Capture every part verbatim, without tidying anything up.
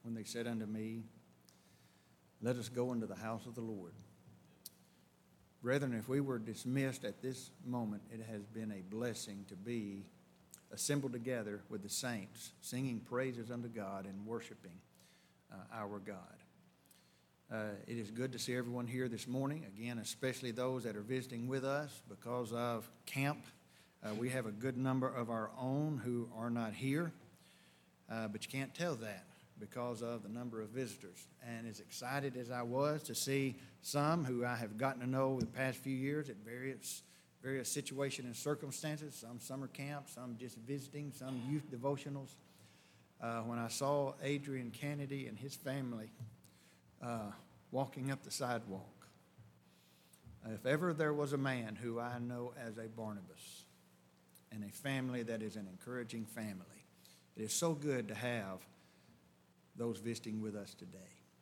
when they said unto me, let us go into the house of the Lord. Brethren, if we were dismissed at this moment, it has been a blessing to be assembled together with the saints, singing praises unto God and worshiping uh, our God. Uh, it is good to see everyone here this morning, again, especially those that are visiting with us because of camp. Uh, we have a good number of our own who are not here, uh, but you can't tell that because of the number of visitors. And as excited as I was to see some who I have gotten to know over the past few years at various various situations and circumstances, some summer camp, some just visiting, some youth devotionals. Uh, when I saw Adrian Kennedy and his family uh, walking up the sidewalk, if ever there was a man who I know as a Barnabas and a family that is an encouraging family, it is so good to have those visiting with us today.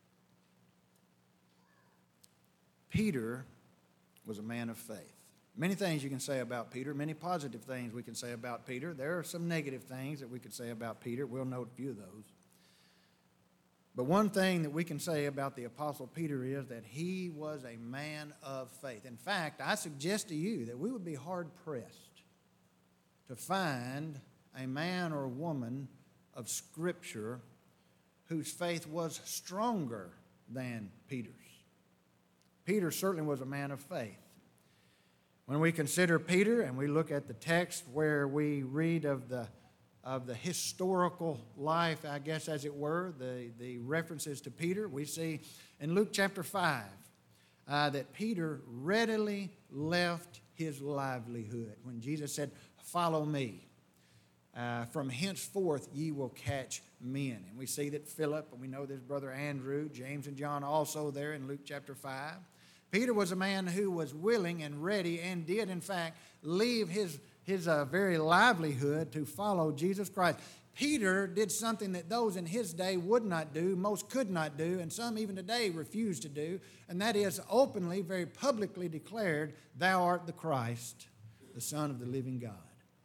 Peter was a man of faith. Many things you can say about Peter, many positive things we can say about Peter. There are some negative things that we could say about Peter. We'll note a few of those. But one thing that we can say about the Apostle Peter is that he was a man of faith. In fact, I suggest to you that we would be hard-pressed to find a man or a woman of Scripture whose faith was stronger than Peter's. Peter certainly was a man of faith. When we consider Peter and we look at the text where we read of the of the historical life, I guess as it were, the, the references to Peter, we see in Luke chapter five uh, that Peter readily left his livelihood when Jesus said, follow me. Uh, from henceforth ye will catch men. And we see that Philip, and we know there's brother Andrew, James and John also there in Luke chapter five. Peter was a man who was willing and ready and did, in fact, leave his, his uh, very livelihood to follow Jesus Christ. Peter did something that those in his day would not do, most could not do, and some even today refuse to do, and that is openly, very publicly declared, thou art the Christ, the Son of the living God.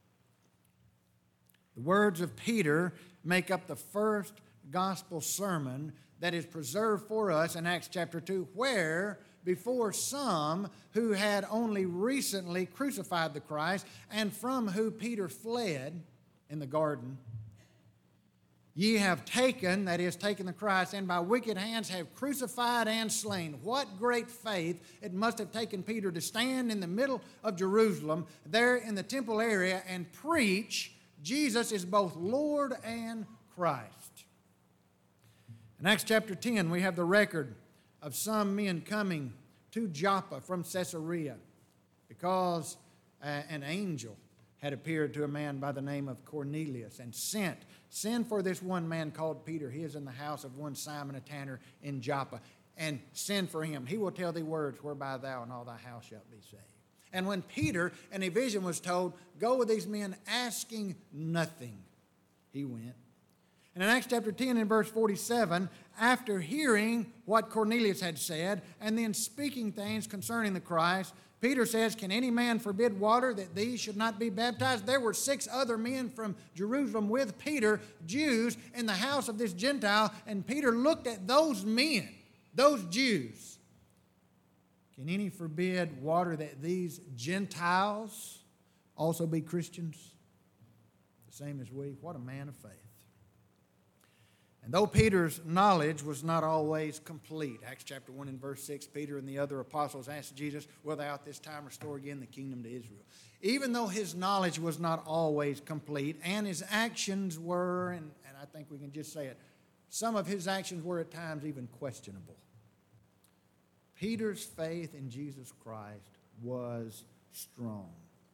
The words of Peter make up the first gospel sermon that is preserved for us in Acts chapter two, where before some who had only recently crucified the Christ and from whom Peter fled in the garden, ye have taken, that is, taken the Christ, and by wicked hands have crucified and slain. What great faith it must have taken Peter to stand in the middle of Jerusalem, there in the temple area, and preach Jesus is both Lord and Christ. In Acts chapter ten, we have the record of some men coming to Joppa from Caesarea because uh, an angel had appeared to a man by the name of Cornelius and sent, send for this one man called Peter. He is in the house of one Simon a tanner in Joppa, and send for him. He will tell thee words whereby thou and all thy house shalt be saved. And when Peter in a vision was told, go with these men asking nothing, he went. And in Acts chapter ten and verse forty-seven, after hearing what Cornelius had said and then speaking things concerning the Christ, Peter says, can any man forbid water that these should not be baptized? There were six other men from Jerusalem with Peter, Jews, in the house of this Gentile, and Peter looked at those men, those Jews. Can any forbid water that these Gentiles also be Christians? The same as we. What a man of faith. And though Peter's knowledge was not always complete, Acts chapter one and verse six, Peter and the other apostles asked Jesus, will thou at this time restore again the kingdom to Israel? Even though his knowledge was not always complete, and his actions were, and, and I think we can just say it, some of his actions were at times even questionable, Peter's faith in Jesus Christ was strong.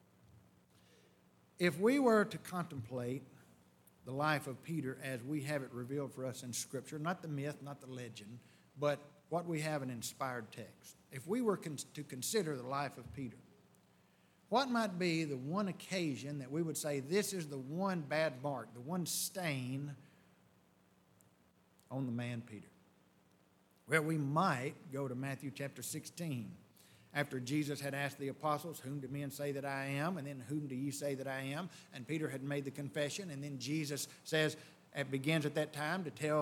If we were to contemplate the life of Peter as we have it revealed for us in Scripture, not the myth, not the legend, but what we have in inspired text. If we were con- to consider the life of Peter, what might be the one occasion that we would say this is the one bad mark, the one stain on the man Peter? Well, we might go to Matthew chapter sixteen. After Jesus had asked the apostles, whom do men say that I am? And then whom do you say that I am? And Peter had made the confession. And then Jesus says, it begins at that time to tell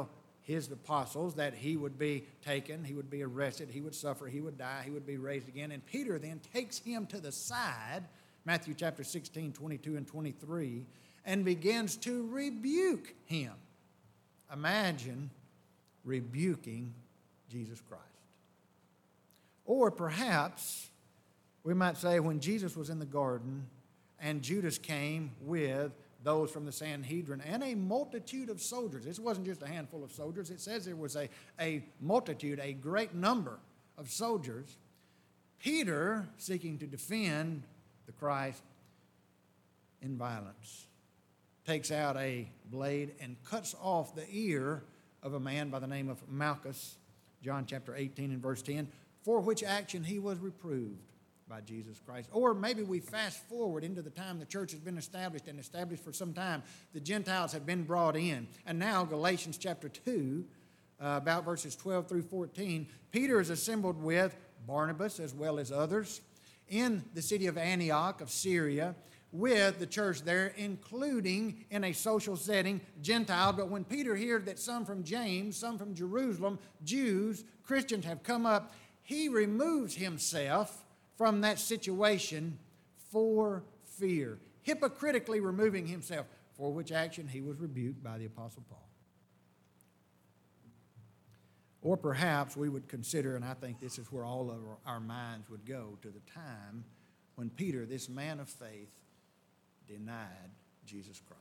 his apostles that he would be taken, he would be arrested, he would suffer, he would die, he would be raised again. And Peter then takes him to the side, Matthew chapter sixteen, twenty-two and twenty-three, and begins to rebuke him. Imagine rebuking Jesus Christ. Or perhaps we might say when Jesus was in the garden and Judas came with those from the Sanhedrin and a multitude of soldiers. This wasn't just a handful of soldiers. It says there was a, a multitude, a great number of soldiers. Peter, seeking to defend the Christ in violence, takes out a blade and cuts off the ear of a man by the name of Malchus, John chapter eighteen and verse ten, for which action he was reproved by Jesus Christ. Or maybe we fast forward into the time the church has been established and established for some time. The Gentiles have been brought in. And now Galatians chapter two, uh, about verses twelve through fourteen, Peter is assembled with Barnabas as well as others in the city of Antioch of Syria with the church there, including in a social setting, Gentile. But when Peter hears that some from James, some from Jerusalem, Jews, Christians have come up, he removes himself from that situation for fear, hypocritically removing himself, for which action he was rebuked by the Apostle Paul. Or perhaps we would consider, and I think this is where all of our minds would go, to the time when Peter, this man of faith, denied Jesus Christ.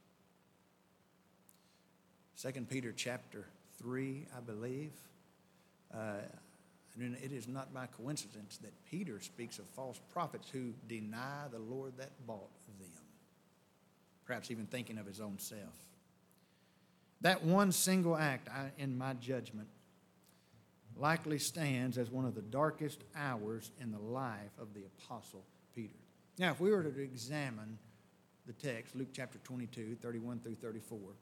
Second Peter chapter three, I believe. Uh, And it is not by coincidence that Peter speaks of false prophets who deny the Lord that bought them, perhaps even thinking of his own self. That one single act, I, in my judgment, likely stands as one of the darkest hours in the life of the Apostle Peter. Now, if we were to examine the text, Luke chapter twenty-two, thirty-one through thirty-four,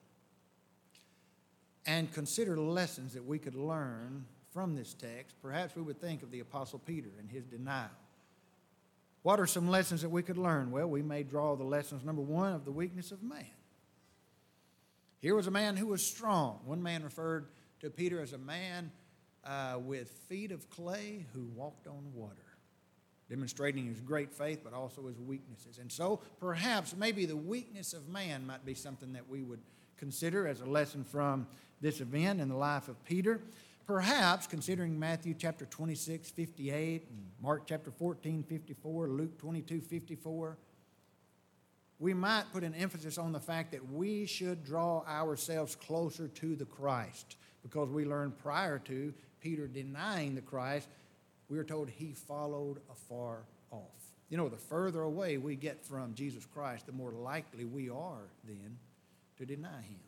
and consider lessons that we could learn from this text, perhaps we would think of the Apostle Peter and his denial. What are some lessons that we could learn? Well, we may draw the lessons, number one, of the weakness of man. Here was a man who was strong. One man referred to Peter as a man uh, with feet of clay who walked on water, demonstrating his great faith, but also his weaknesses. And so perhaps maybe the weakness of man might be something that we would consider as a lesson from this event in the life of Peter. Perhaps, considering Matthew chapter twenty-six, fifty-eight, and Mark chapter fourteen, fifty-four, Luke twenty-two, fifty-four, we might put an emphasis on the fact that we should draw ourselves closer to the Christ, because we learned prior to Peter denying the Christ, we are told he followed afar off. You know, the further away we get from Jesus Christ, the more likely we are then to deny him.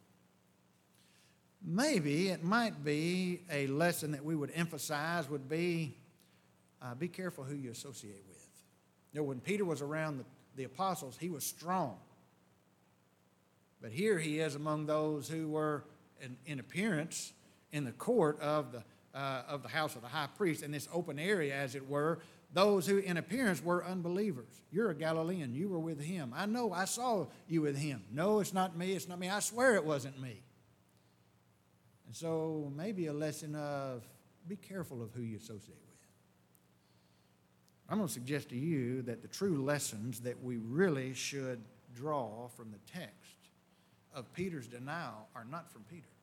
Maybe it might be a lesson that we would emphasize would be, uh, be careful who you associate with. You know, when Peter was around the, the apostles, he was strong. But here he is among those who were, in, in appearance, in the court of the, uh, of the house of the high priest, in this open area, as it were, those who in appearance were unbelievers. You're a Galilean. You were with him. I know. I saw you with him. No, it's not me. It's not me. I swear it wasn't me. And so maybe a lesson of be careful of who you associate with. I'm going to suggest to you that the true lessons that we really should draw from the text of Peter's denial are not from Peter,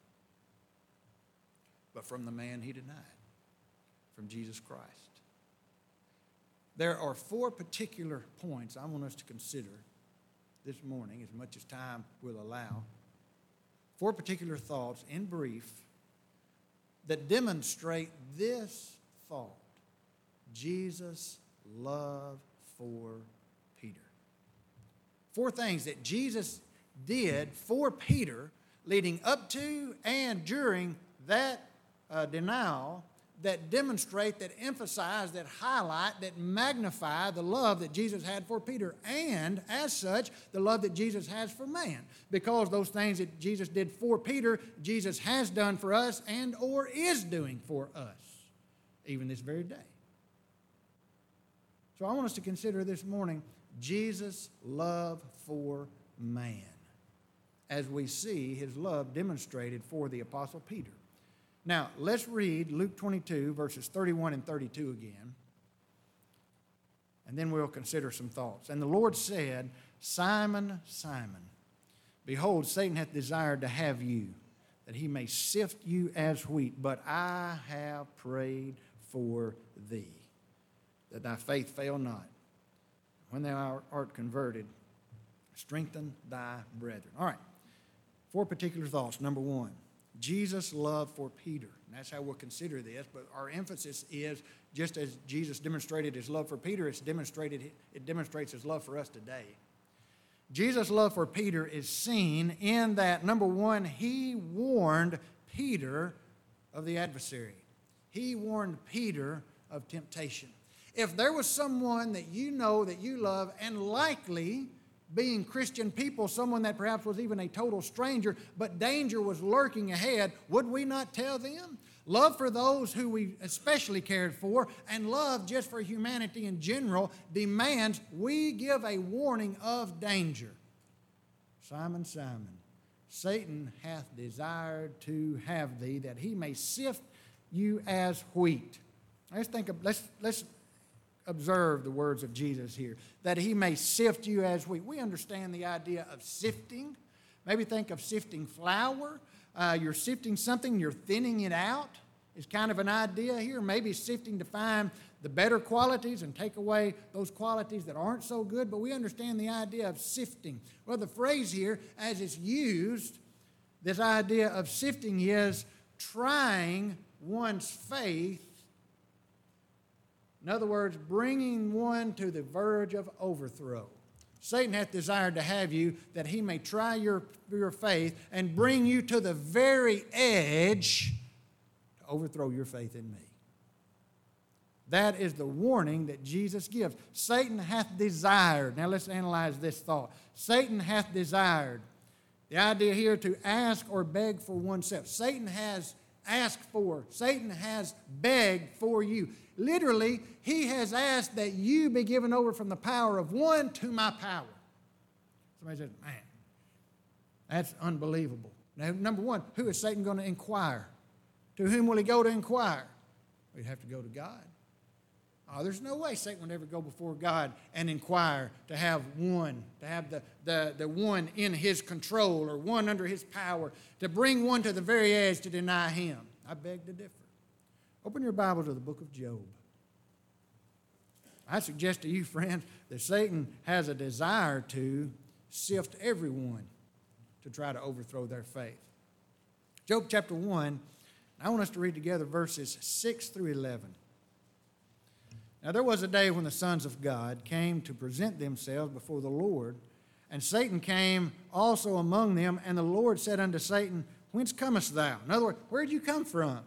but from the man he denied, from Jesus Christ. There are four particular points I want us to consider this morning, as much as time will allow. Four particular thoughts, in brief, that demonstrate this thought: Jesus' love for Peter. Four things that Jesus did for Peter leading up to and during that uh, denial that demonstrate, that emphasize, that highlight, that magnify the love that Jesus had for Peter, and as such, the love that Jesus has for man. Because those things that Jesus did for Peter, Jesus has done for us and or is doing for us, even this very day. So I want us to consider this morning Jesus' love for man. as we see his love demonstrated for the Apostle Peter. Now, let's read Luke twenty-two, verses thirty-one and thirty-two again, and then we'll consider some thoughts. And the Lord said, Simon, Simon, behold, Satan hath desired to have you, that he may sift you as wheat, but I have prayed for thee, that thy faith fail not. When thou art converted, strengthen thy brethren. All right, four particular thoughts. Number one, Jesus' love for Peter. And that's how we'll consider this, but our emphasis is, just as Jesus demonstrated his love for Peter, it's demonstrated, it demonstrates his love for us today. Jesus' love for Peter is seen in that, number one, he warned Peter of the adversary. He warned Peter of temptation. If there was someone that you know, that you love, and likely, being Christian people, someone that perhaps was even a total stranger, but danger was lurking ahead, would we not tell them? Love for those who we especially cared for, and love just for humanity in general, demands we give a warning of danger. Simon, Simon, Satan hath desired to have thee, that he may sift you as wheat. Let's think of, let's let's observe the words of Jesus here, that he may sift you as wheat. We understand the idea of sifting. Maybe think of sifting flour. Uh, you're sifting something, you're thinning it out, is kind of an idea here. Maybe sifting to find the better qualities and take away those qualities that aren't so good, but we understand the idea of sifting. Well, the phrase here, as it's used, this idea of sifting is trying one's faith. In other words, bringing one to the verge of overthrow. Satan hath desired to have you, that he may try your, your faith and bring you to the very edge to overthrow your faith in me. That is the warning that Jesus gives. Satan hath desired. Now let's analyze this thought. Satan hath desired. The idea here to ask or beg for oneself. Satan has asked for. Satan has begged for you. Literally, he has asked that you be given over from the power of one to my power. Somebody says, man, that's unbelievable. Now, number one, who is Satan going to inquire? To whom will he go to inquire? Well, he'd have to go to God. Oh, there's no way Satan would ever go before God and inquire to have one, to have the, the, the one in his control or one under his power, to bring one to the very edge to deny him. I beg to differ. Open your Bible to the book of Job. I suggest to you, friends, that Satan has a desire to sift everyone to try to overthrow their faith. Job chapter one, I want us to read together verses six through eleven. Now there was a day when the sons of God came to present themselves before the Lord, and Satan came also among them, and the Lord said unto Satan, Whence comest thou? In other words, where did you come from?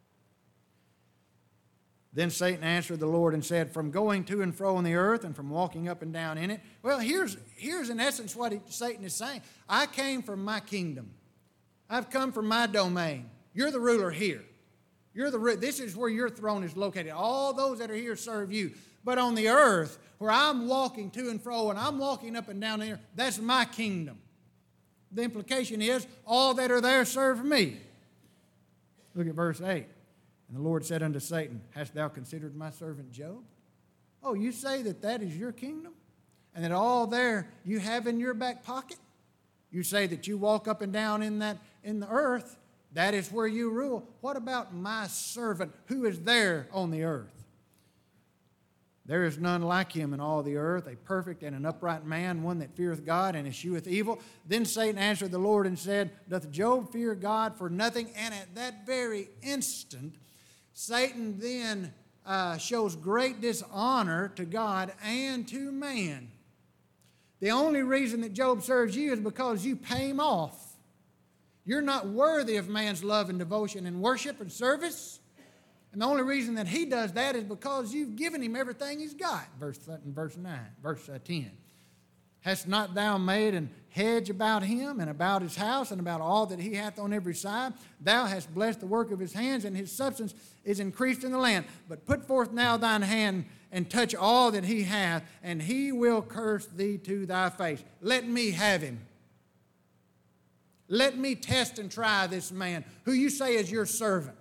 Then Satan answered the Lord and said, From going to and fro on the earth and from walking up and down in it. Well, here's, here's in essence what he, Satan is saying. I came from my kingdom. I've come from my domain. You're the ruler here. You're the, this is where your throne is located. All those that are here serve you. But on the earth, where I'm walking to and fro and I'm walking up and down there, that's my kingdom. The implication is, all that are there serve me. Look at verse eight. And the Lord said unto Satan, Hast thou considered my servant Job? Oh, you say that that is your kingdom? And that all there you have in your back pocket? You say that you walk up and down in that in the earth, that is where you rule. What about my servant who is there on the earth? There is none like him in all the earth, a perfect and an upright man, one that feareth God and escheweth evil. Then Satan answered the Lord and said, Doth Job fear God for nothing? And at that very instant, Satan then uh, shows great dishonor to God and to man. The only reason that Job serves you is because you pay him off. You're not worthy of man's love and devotion and worship and service. And the only reason that he does that is because you've given him everything he's got. Verse, verse nine, verse ten. Hast not thou made an hedge about him and about his house and about all that he hath on every side? Thou hast blessed the work of his hands, and his substance is increased in the land. But put forth now thine hand and touch all that he hath, and he will curse thee to thy face. Let me have him. Let me test and try this man who you say is your servant.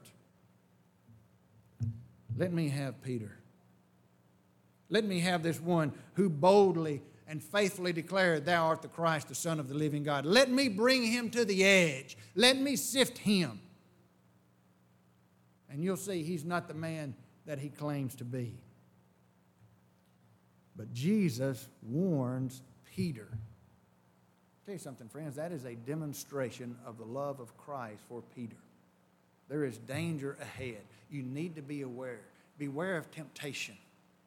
Let me have Peter. Let me have this one who boldly and faithfully declared, thou art the Christ, the Son of the living God. Let me bring him to the edge. Let me sift him. And you'll see he's not the man that he claims to be. But Jesus warns Peter. I'll tell you something, friends, that is a demonstration of the love of Christ for Peter. There is danger ahead. You need to be aware. Beware of temptation.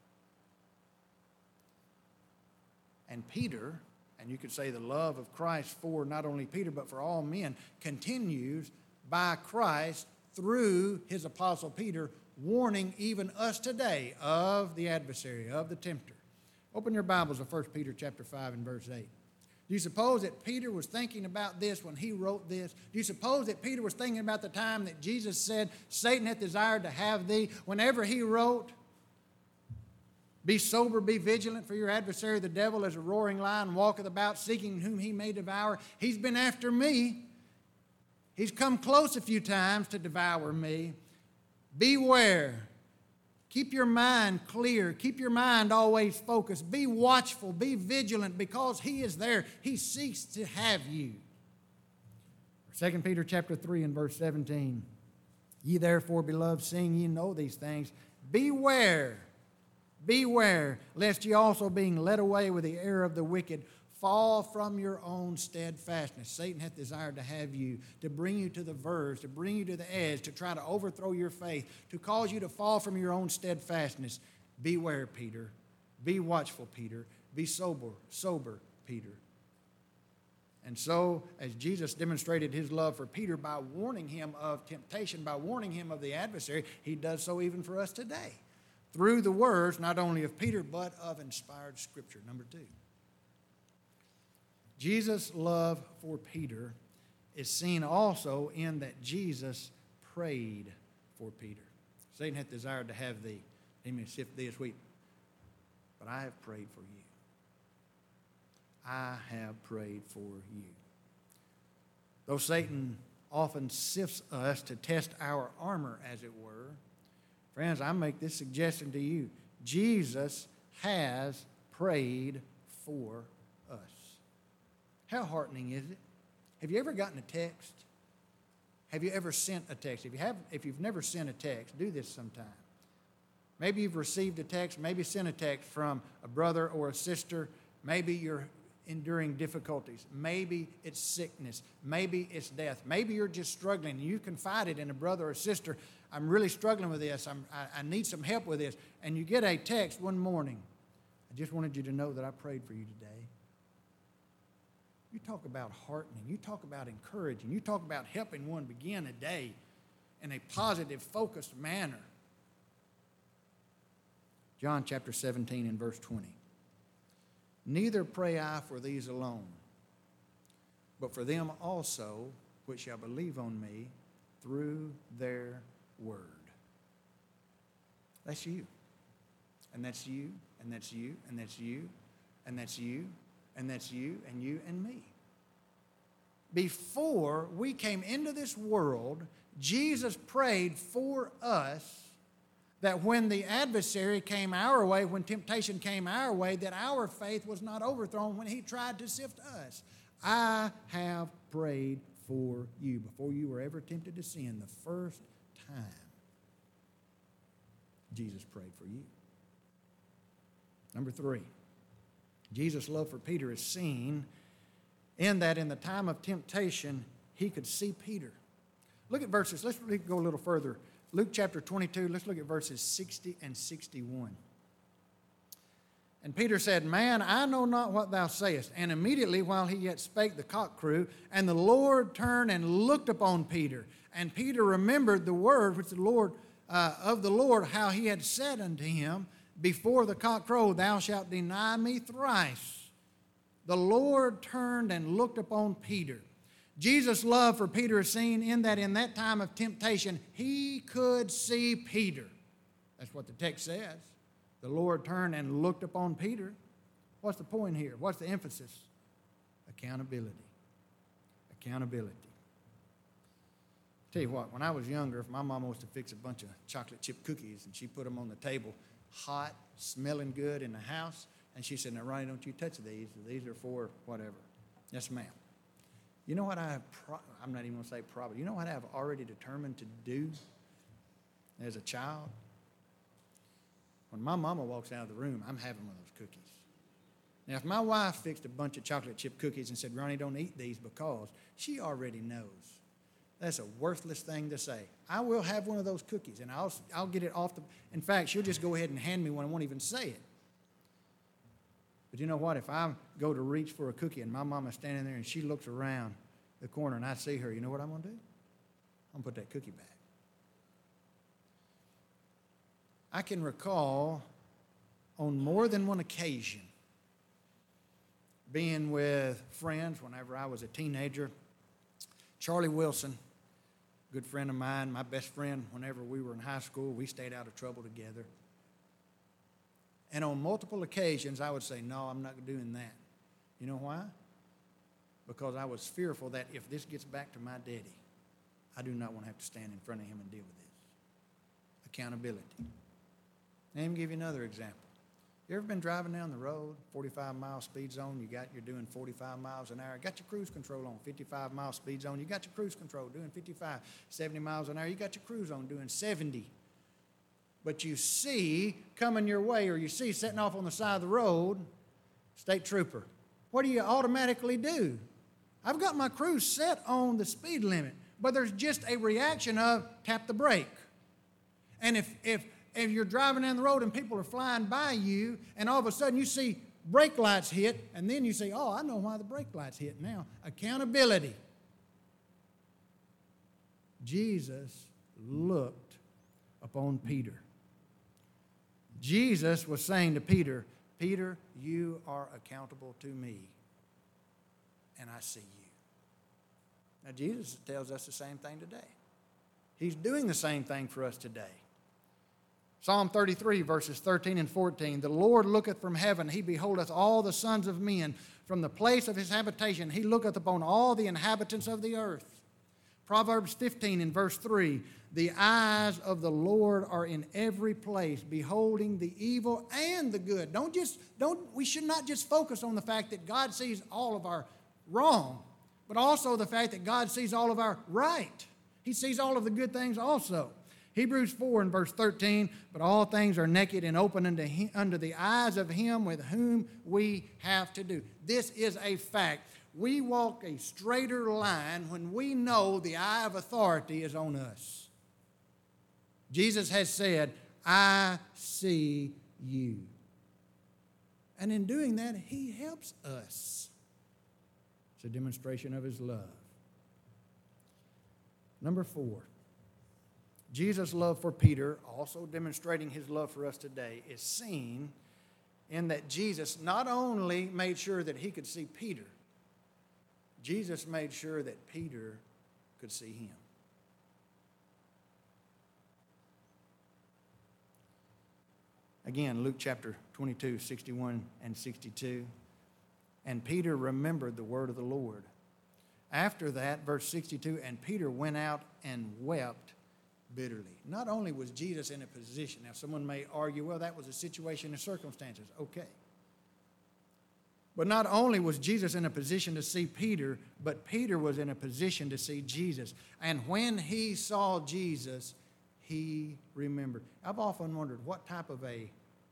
And Peter, and you could say the love of Christ for not only Peter but for all men, continues by Christ through his apostle Peter, warning even us today of the adversary, of the tempter. Open your Bibles to First Peter chapter five and verse eight. Do you suppose that Peter was thinking about this when he wrote this? Do you suppose that Peter was thinking about the time that Jesus said, Satan hath desired to have thee? Whenever he wrote, be sober, be vigilant, for your adversary the devil as a roaring lion walketh about, seeking whom he may devour. He's been after me. He's come close a few times to devour me. Beware. Keep your mind clear. Keep your mind always focused. Be watchful. Be vigilant, because he is there. He seeks to have you. Second Peter chapter three and verse seventeen. Ye therefore, beloved, seeing ye know these things, beware. Beware, lest ye also, being led away with the error of the wicked, fall from your own steadfastness. Satan hath desired to have you, to bring you to the verge, to bring you to the edge, to try to overthrow your faith, to cause you to fall from your own steadfastness. Beware, Peter. Be watchful, Peter. Be sober, sober, Peter. And so, as Jesus demonstrated his love for Peter by warning him of temptation, by warning him of the adversary, he does so even for us today, through the words not only of Peter, but of inspired Scripture. Number two. Jesus' love for Peter is seen also in that Jesus prayed for Peter. Satan hath desired to have thee. He may sift thee as wheat. But I have prayed for you. I have prayed for you. Though Satan often sifts us to test our armor, as it were, friends, I make this suggestion to you. Jesus has prayed for us. How heartening is it? Have you ever gotten a text? Have you ever sent a text? If you have, if you've never sent a text, do this sometime. Maybe you've received a text, maybe sent a text from a brother or a sister. Maybe you're enduring difficulties. Maybe it's sickness. Maybe it's death. Maybe you're just struggling and you confided in a brother or sister, I'm really struggling with this. I'm, I, I need some help with this. And you get a text one morning. I just wanted you to know that I prayed for you today. You talk about heartening. You talk about encouraging. You talk about helping one begin a day in a positive, focused manner. John chapter seventeen and verse twenty. Neither pray I for these alone, but for them also which shall believe on me through their word. That's you. And that's you, and that's you, and that's you, and that's you, and that's you, and you, and me. Before we came into this world, Jesus prayed for us that when the adversary came our way, when temptation came our way, that our faith was not overthrown when he tried to sift us. I have prayed for you before you were ever tempted to sin the first time. Jesus prayed for you. Number three, Jesus' love for Peter is seen in that in the time of temptation, he could see Peter. Look at verses. Let's go a little further. Luke chapter twenty-two, let's look at verses sixty and sixty-one. And Peter said, Man, I know not what thou sayest. And immediately while he yet spake, the cock crew, and the Lord turned and looked upon Peter. And Peter remembered the word which the Lord, uh, of the Lord, how he had said unto him, Before the cock crow, thou shalt deny me thrice. The Lord turned and looked upon Peter. Jesus' love for Peter is seen in that in that time of temptation, he could see Peter. That's what the text says. The Lord turned and looked upon Peter. What's the point here? What's the emphasis? Accountability. Accountability. Tell you what, when I was younger, if my mama was to fix a bunch of chocolate chip cookies and she put them on the table, hot, smelling good in the house, and she said, now, Ronnie, don't you touch these. These are for whatever. Yes, ma'am. You know what I have, pro- I'm not even going to say probably, you know what I have already determined to do as a child? When my mama walks out of the room, I'm having one of those cookies. Now, if my wife fixed a bunch of chocolate chip cookies and said, Ronnie, don't eat these because, she already knows. That's a worthless thing to say. I will have one of those cookies, and I'll, I'll get it off the, in fact, she'll just go ahead and hand me one. I won't even say it. But you know what? If I go to reach for a cookie and my mama's standing there and she looks around the corner and I see her, you know what I'm going to do? I'm going to put that cookie back. I can recall on more than one occasion being with friends whenever I was a teenager. Charlie Wilson, good friend of mine, my best friend whenever we were in high school, we stayed out of trouble together. And on multiple occasions, I would say, no, I'm not doing that. You know why? Because I was fearful that if this gets back to my daddy, I do not want to have to stand in front of him and deal with this. Accountability. Let me give you another example. You ever been driving down the road, forty-five mile speed zone, you got, you're doing forty-five miles an hour, got your cruise control on, fifty-five mile speed zone, you got your cruise control doing fifty-five, seventy miles an hour, you got your cruise on doing seventy. But you see coming your way, or you see setting off on the side of the road, state trooper. What do you automatically do? I've got my cruise set on the speed limit, but there's just a reaction of tap the brake. And if, if, if you're driving down the road and people are flying by you, and all of a sudden you see brake lights hit, and then you say, oh, I know why the brake lights hit now. Accountability. Jesus looked upon Peter. Jesus was saying to Peter, Peter, you are accountable to me, and I see you. Now, Jesus tells us the same thing today. He's doing the same thing for us today. Psalm thirty-three, verses thirteen and fourteen, the Lord looketh from heaven, he beholdeth all the sons of men. From the place of his habitation, he looketh upon all the inhabitants of the earth. Proverbs fifteen in verse three, the eyes of the Lord are in every place, beholding the evil and the good. Don't just, don't, we should not just focus on the fact that God sees all of our wrong, but also the fact that God sees all of our right. He sees all of the good things also. Hebrews four and verse thirteen, but all things are naked and open unto, him, under the eyes of him with whom we have to do. This is a fact. We walk a straighter line when we know the eye of authority is on us. Jesus has said, I see you. And in doing that, he helps us. It's a demonstration of his love. Number four, Jesus' love for Peter, also demonstrating his love for us today, is seen in that Jesus not only made sure that he could see Peter, Jesus made sure that Peter could see him. Again, Luke chapter twenty-two, sixty-one and sixty-two. And Peter remembered the word of the Lord. After that, verse sixty-two, and Peter went out and wept bitterly. Not only was Jesus in a position, now someone may argue, well, that was a situation and circumstances. Okay. But not only was Jesus in a position to see Peter, but Peter was in a position to see Jesus. And when he saw Jesus, he remembered. I've often wondered what type of a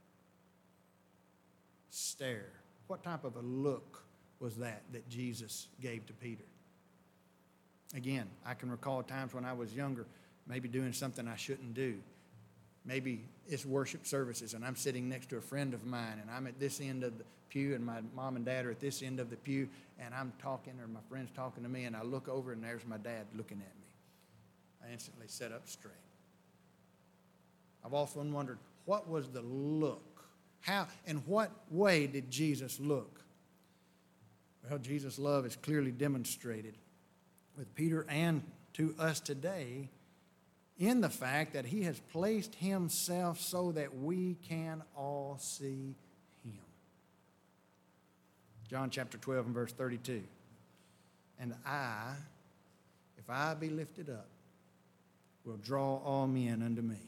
stare, what type of a look was that that Jesus gave to Peter? Again, I can recall times when I was younger, maybe doing something I shouldn't do. Maybe it's worship services, and I'm sitting next to a friend of mine, and I'm at this end of the pew, and my mom and dad are at this end of the pew, and I'm talking, or my friend's talking to me, and I look over, and there's my dad looking at me. I instantly sat up straight. I've often wondered, what was the look? How, in what way did Jesus look? Well, Jesus' love is clearly demonstrated with Peter and to us today in the fact that he has placed himself so that we can all see him. John chapter twelve and verse thirty-two. and I, if I be lifted up, will draw all men unto me.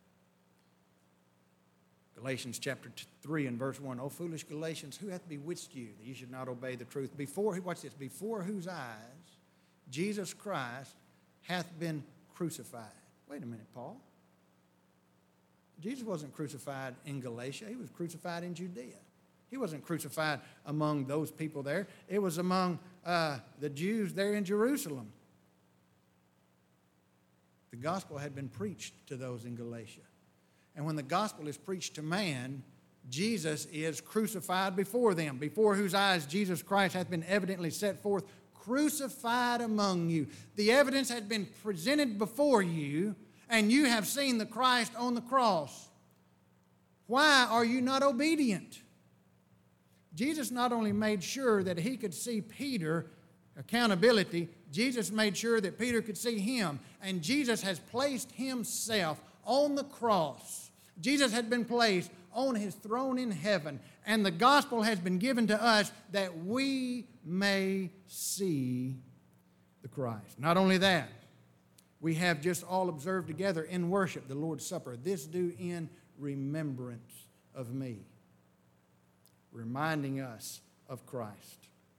Galatians chapter three and verse one, O foolish Galatians, who hath bewitched you that you should not obey the truth? Before, watch this, before whose eyes Jesus Christ hath been crucified. Wait a minute, Paul. Jesus wasn't crucified in Galatia. He was crucified in Judea. He wasn't crucified among those people there. It was among uh, the Jews there in Jerusalem. The gospel had been preached to those in Galatia. And when the gospel is preached to man, Jesus is crucified before them, before whose eyes Jesus Christ hath been evidently set forth, crucified among you. The evidence had been presented before you, and you have seen the Christ on the cross. Why are you not obedient? Jesus not only made sure that he could see Peter, accountability, Jesus made sure that Peter could see him. And Jesus has placed himself on the cross. Jesus had been placed on his throne in heaven. And the gospel has been given to us that we may see the Christ. Not only that, we have just all observed together in worship the Lord's Supper. This do in remembrance of me. Reminding us of Christ.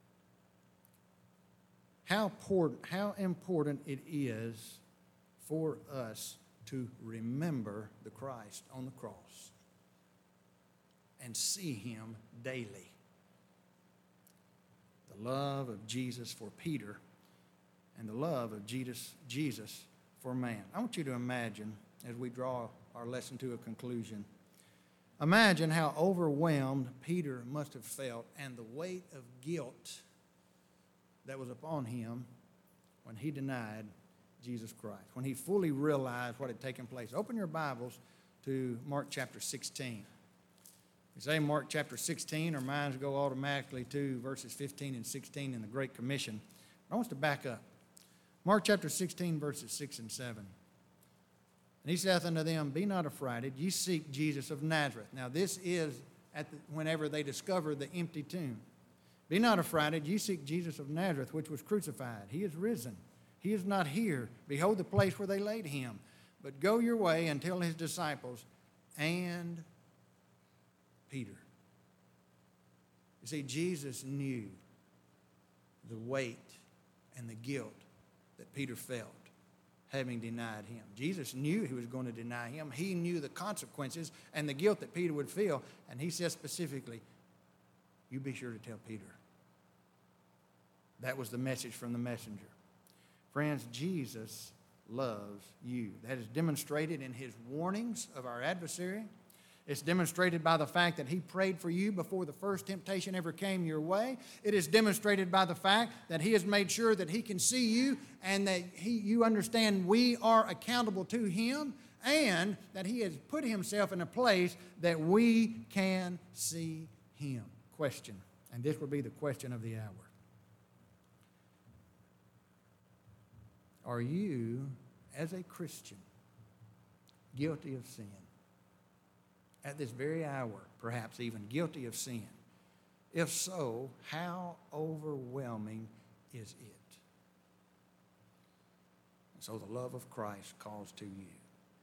How important, how important it is for us to remember the Christ on the cross and see him daily. The love of Jesus for Peter and the love of Jesus, Jesus for man. I want you to imagine, as we draw our lesson to a conclusion, imagine how overwhelmed Peter must have felt and the weight of guilt that was upon him when he denied Jesus Christ, when he fully realized what had taken place. Open your Bibles to Mark chapter sixteen. We say Mark chapter sixteen, our minds go automatically to verses fifteen and sixteen in the Great Commission. I want us to back up. Mark chapter sixteen, verses six and seven. And he saith unto them, Be not affrighted, ye seek Jesus of Nazareth. Now this is at the, whenever they discover the empty tomb. Be not affrighted, ye seek Jesus of Nazareth, which was crucified. He is risen. He is not here. Behold the place where they laid him. But go your way and tell his disciples and Peter. You see, Jesus knew the weight and the guilt that Peter felt having denied him. Jesus knew he was going to deny him. He knew the consequences and the guilt that Peter would feel. And he says specifically, you be sure to tell Peter. That was the message from the messenger. Friends, Jesus loves you. That is demonstrated in his warnings of our adversary. It's demonstrated by the fact that he prayed for you before the first temptation ever came your way. It is demonstrated by the fact that he has made sure that he can see you and that he, you understand we are accountable to him, and that he has put himself in a place that we can see him. Question, and this will be the question of the hour. Are you, as a Christian, guilty of sin? At this very hour, perhaps even guilty of sin? If so, how overwhelming is it? And so the love of Christ calls to you.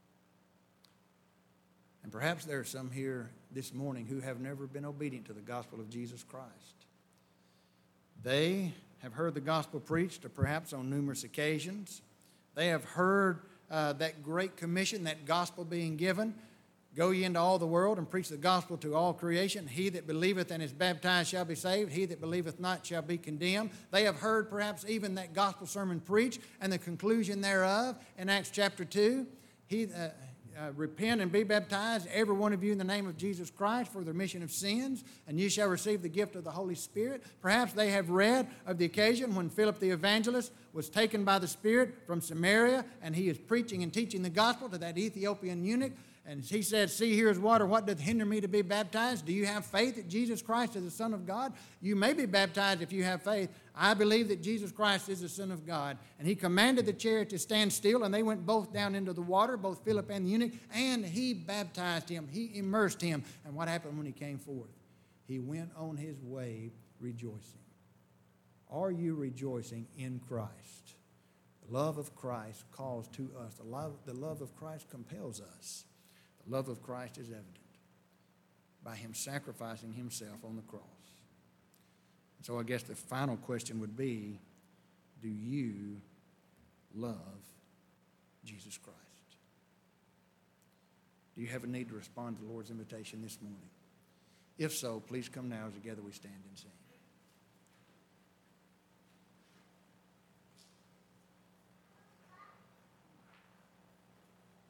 And perhaps there are some here this morning who have never been obedient to the gospel of Jesus Christ. They have heard the gospel preached, or perhaps on numerous occasions. They have heard uh, that great commission, that gospel being given. Go ye into all the world and preach the gospel to all creation. He that believeth and is baptized shall be saved. He that believeth not shall be condemned. They have heard perhaps even that gospel sermon preached and the conclusion thereof in Acts chapter two. He uh, uh, repent and be baptized, every one of you, in the name of Jesus Christ for the remission of sins, and ye shall receive the gift of the Holy Spirit. Perhaps they have read of the occasion when Philip the evangelist was taken by the Spirit from Samaria, and he is preaching and teaching the gospel to that Ethiopian eunuch. And he said, See, here is water. What doth hinder me to be baptized? Do you have faith that Jesus Christ is the Son of God? You may be baptized if you have faith. I believe that Jesus Christ is the Son of God. And he commanded the chariot to stand still, and they went both down into the water, both Philip and the eunuch, and he baptized him. He immersed him. And what happened when he came forth? He went on his way rejoicing. Are you rejoicing in Christ? The love of Christ calls to us. The love, the love of Christ compels us. The love of Christ is evident by him sacrificing himself on the cross. So I guess the final question would be, do you love Jesus Christ? Do you have a need to respond to the Lord's invitation this morning? If so, please come now as together we stand and sing.